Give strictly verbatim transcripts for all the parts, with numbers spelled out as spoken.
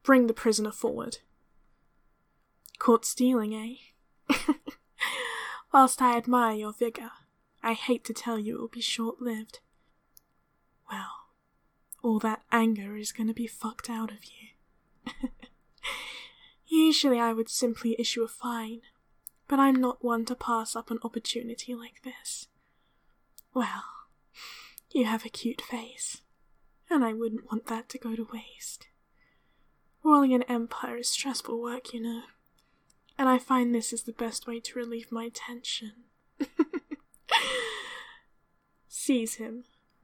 Bring the prisoner forward. Caught stealing, eh? Whilst I admire your vigour, I hate to tell you it will be short-lived. Well, all that anger is going to be fucked out of you. Usually I would simply issue a fine, but I'm not one to pass up an opportunity like this. Well, you have a cute face, and I wouldn't want that to go to waste. Ruling an empire is stressful work, you know, and I find this is the best way to relieve my tension. Seize him.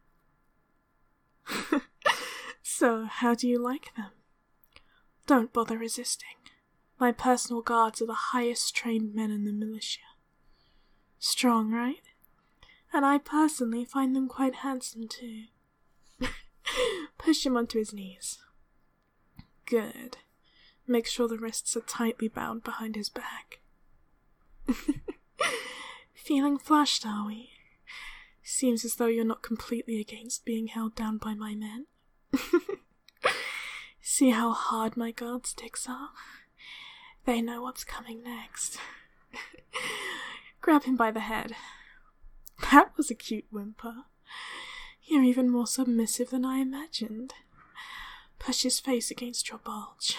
So, how do you like them? Don't bother resisting. My personal guards are the highest trained men in the militia. Strong, right? And I personally find them quite handsome too. Push him onto his knees. Good. Make sure the wrists are tightly bound behind his back. Feeling flushed, are we? Seems as though you're not completely against being held down by my men. See how hard my guards' dicks are? They know what's coming next. Grab him by the head. That was a cute whimper. You're even more submissive than I imagined. Push his face against your bulge.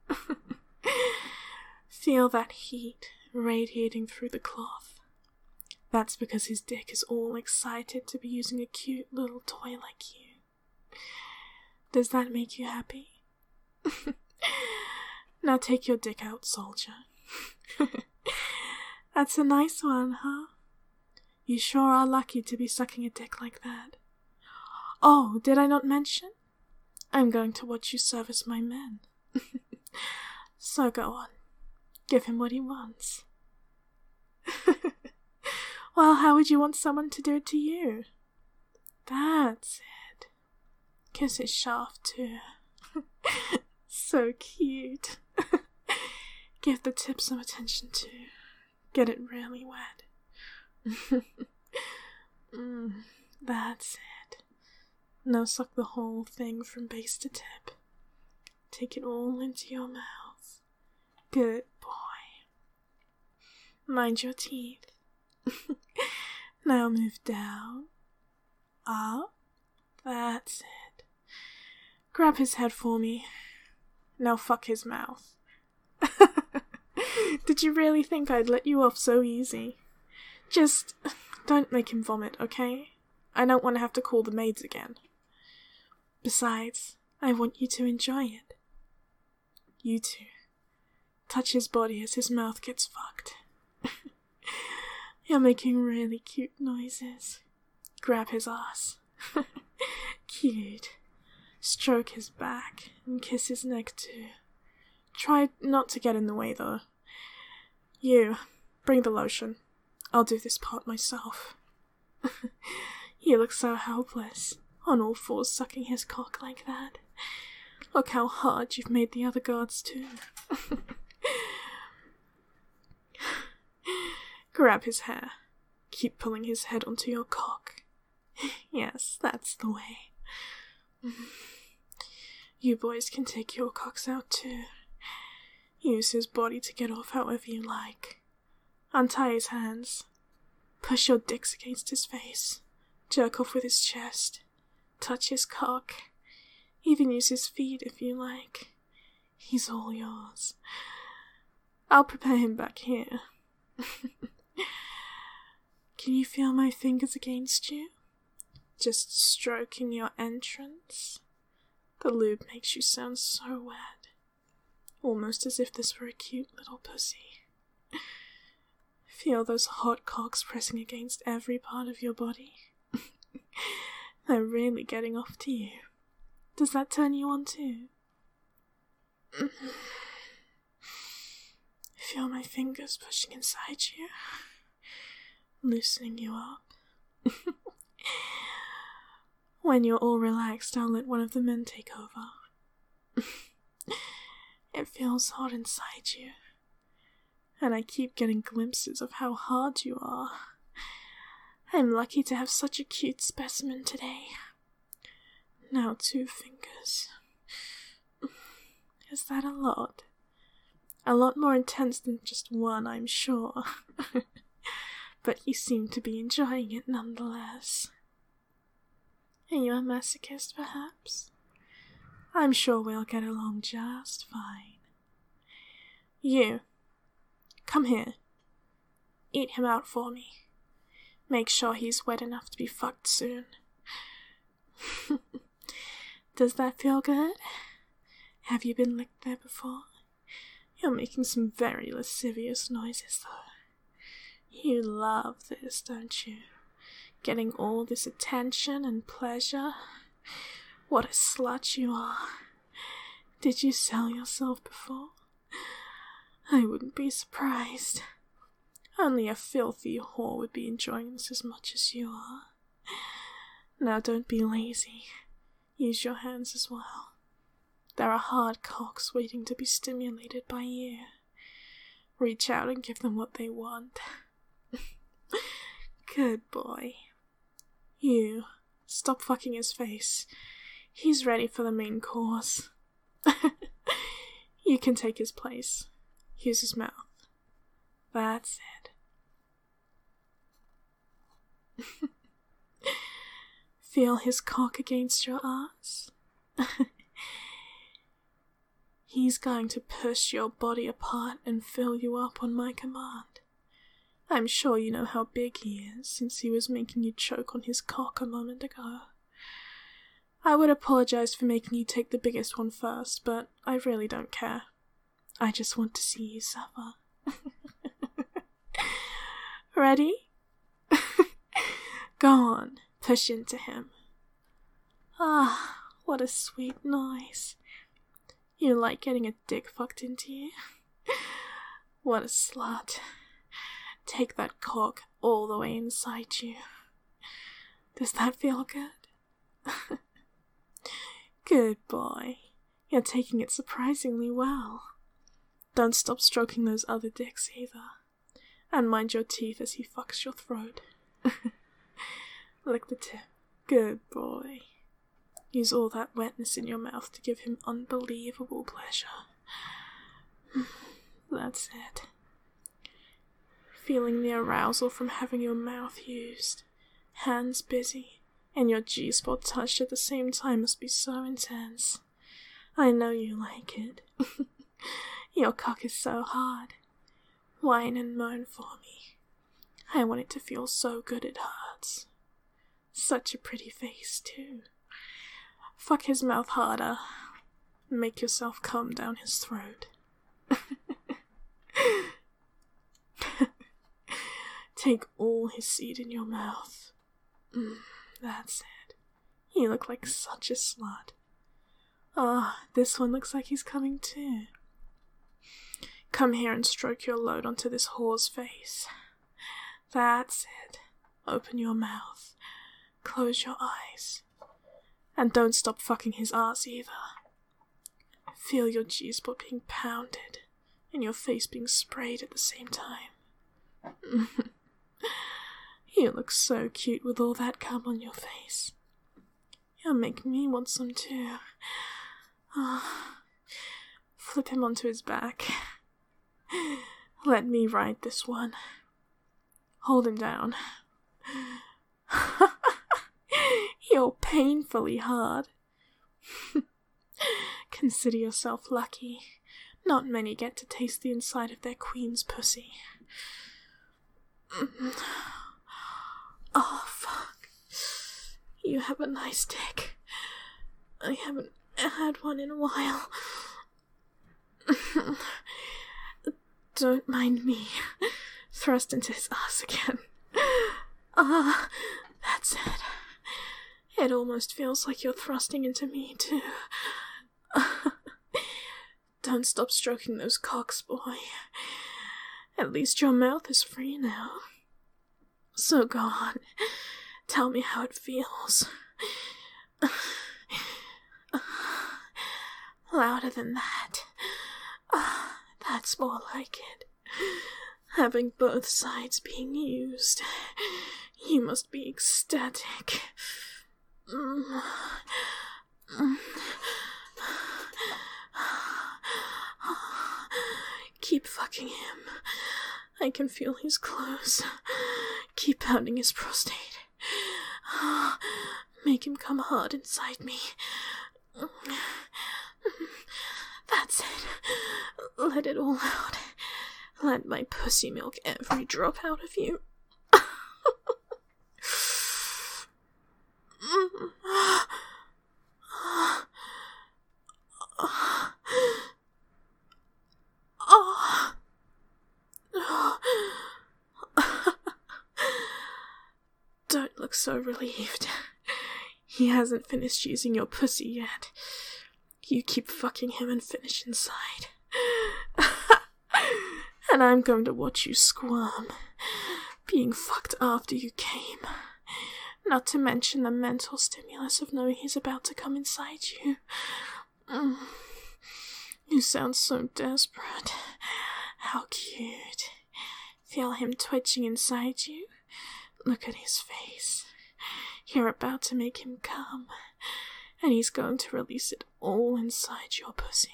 Feel that heat radiating through the cloth. That's because his dick is all excited to be using a cute little toy like you. Does that make you happy? Now take your dick out, soldier. That's a nice one, huh? You sure are lucky to be sucking a dick like that. Oh, did I not mention? I'm going to watch you service my men. So go on. Give him what he wants. Well, how would you want someone to do it to you? That's it. Kiss his shaft too. So cute. Give the tip some attention too. Get it really wet. mm, that's it. Now suck the whole thing from base to tip. Take it all into your mouth. Good boy. Mind your teeth. Now move down. Up. That's it. Grab his head for me. Now fuck his mouth. Did you really think I'd let you off so easy? Just don't make him vomit, okay? I don't want to have to call the maids again. Besides, I want you to enjoy it. You too. Touch his body as his mouth gets fucked. You're making really cute noises. Grab his ass. Cute. Stroke his back and kiss his neck too. Try not to get in the way though. You, bring the lotion. I'll do this part myself. You look so helpless, on all fours sucking his cock like that. Look how hard you've made the other guards too. Grab his hair. Keep pulling his head onto your cock. Yes, that's the way. You boys can take your cocks out too. Use his body to get off however you like. Untie his hands. Push your dicks against his face. Jerk off with his chest. Touch his cock. Even use his feet if you like. He's all yours. I'll prepare him back here. Can you feel my fingers against you? Just stroking your entrance. The lube makes you sound so wet. Almost as if this were a cute little pussy. Feel those hot cocks pressing against every part of your body. They're really getting off to you. Does that turn you on too? Feel my fingers pushing inside you, loosening you up. When you're all relaxed, I'll let one of the men take over. It feels hot inside you, and I keep getting glimpses of how hard you are. I'm lucky to have such a cute specimen today. Now two fingers. Is that a lot? A lot more intense than just one, I'm sure. But you seem to be enjoying it nonetheless. Are you a masochist, perhaps? I'm sure we'll get along just fine. You, come here. Eat him out for me. Make sure he's wet enough to be fucked soon. Does that feel good? Have you been licked there before? You're making some very lascivious noises, though. You love this, don't you? Getting all this attention and pleasure. What a slut you are. Did you sell yourself before? I wouldn't be surprised. Only a filthy whore would be enjoying this as much as you are. Now don't be lazy. Use your hands as well. There are hard cocks waiting to be stimulated by you. Reach out and give them what they want. Good boy. You, stop fucking his face. He's ready for the main course. You can take his place. Use his mouth. That's it. Feel his cock against your ass? He's going to push your body apart and fill you up on my command. I'm sure you know how big he is, since he was making you choke on his cock a moment ago. I would apologize for making you take the biggest one first, but I really don't care. I just want to see you suffer. Ready? Go on, push into him. Ah, what a sweet noise. You like getting a dick fucked into you? What a slut. Take that cock all the way inside you. Does that feel good? Good boy. You're taking it surprisingly well. Don't stop stroking those other dicks either. And mind your teeth as he fucks your throat. Lick the tip. Good boy. Use all that wetness in your mouth to give him unbelievable pleasure. That's it. Feeling the arousal from having your mouth used, hands busy, and your G-spot touched at the same time must be so intense. I know you like it. Your cock is so hard. Whine and moan for me. I want it to feel so good it hurts. Such a pretty face, too. Fuck his mouth harder. Make yourself come down his throat. Take all his seed in your mouth. Mm, that's it. You look like such a slut. Ah, oh, this one looks like he's coming too. Come here and stroke your load onto this whore's face. That's it. Open your mouth. Close your eyes. And don't stop fucking his ass either. Feel your G-spot being pounded and your face being sprayed at the same time. You look so cute with all that cum on your face. You'll make me want some too. Oh. Flip him onto his back. Let me ride this one. Hold him down. You're painfully hard. Consider yourself lucky. Not many get to taste the inside of their queen's pussy. Oh, fuck. You have a nice dick. I haven't had one in a while. Don't mind me. Thrust into his ass again. Ah, that's it. It almost feels like you're thrusting into me, too. Don't stop stroking those cocks, boy. At least your mouth is free now. So go on. Tell me how it feels. Louder than that. That's more like it. Having both sides being used. You must be ecstatic. Keep fucking him. I can feel his clothes. Keep pounding his prostate. Make him come hard inside me. That's it. Let it all out. Let my pussy milk every drop out of you. Don't look so relieved. He hasn't finished using your pussy yet. You keep fucking him and finish inside. And I'm going to watch you squirm, being fucked after you came. Not to mention the mental stimulus of knowing he's about to come inside you. Mm. You sound so desperate. How cute. Feel him twitching inside you? Look at his face. You're about to make him come, and he's going to release it all inside your pussy.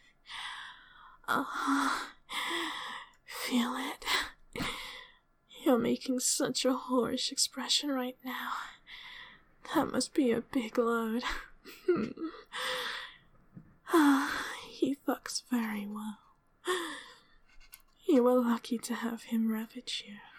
Ah, uh, feel it. You're making such a whorish expression right now. That must be a big load. Ah, he fucks very well. You were lucky to have him ravage you.